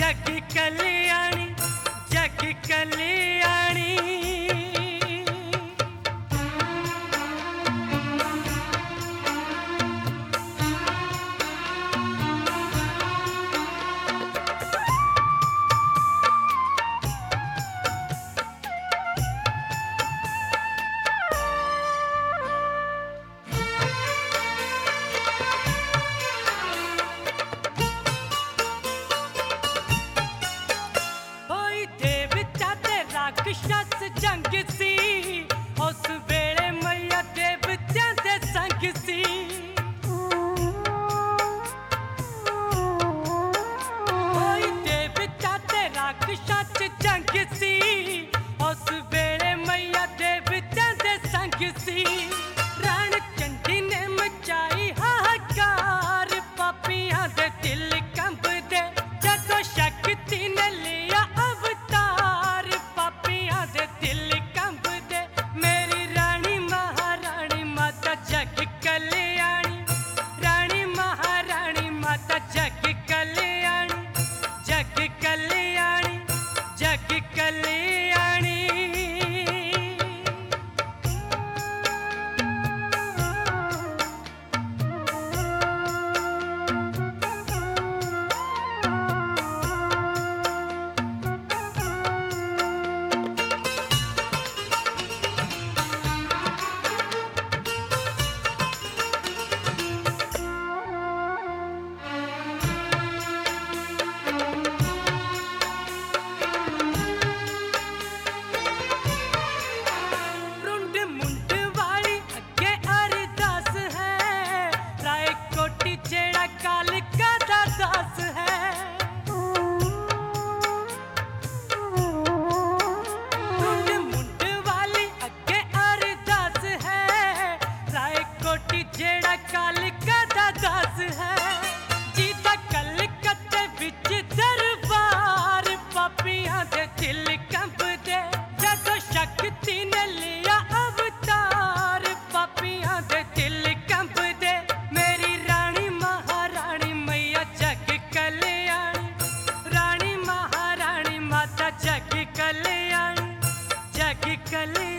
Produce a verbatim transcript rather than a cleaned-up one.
जग कल्याणी जग कल्याणी। राक्षस जंग सी उस वेले मैया देवत्यां दे संग सी। ओए देवता ते राक्षस जंग सी उस वेले मैया देवत्यां दे संग सी। रण चंडी ने मचाई हाहाकार पापियां दे दिल कंबदे जदों शक्ति ने लिया अवतार। पापियां दे दिल कंबदे मेरी रानी महारानी माता जग कल्याणी। रानी महारानी माता जग कल्याणी जग कल्याणी जग कल्याणी। जेड़ा कालिका दा दास है मुंड मुंड वाली अगे अरदास है। राय कोटी जेड़ा कालिका दा दास है जीता कलकत्ते विच दरबार। पापियां दे दिल कंबदे जदों शक्ति ने लिया अवतार। पापियां दे दिल कंबदे मेरी रानी महारानी मैया जग कल्याणी। रानी महारानी माता जग कल्याणी जग कल्याणी।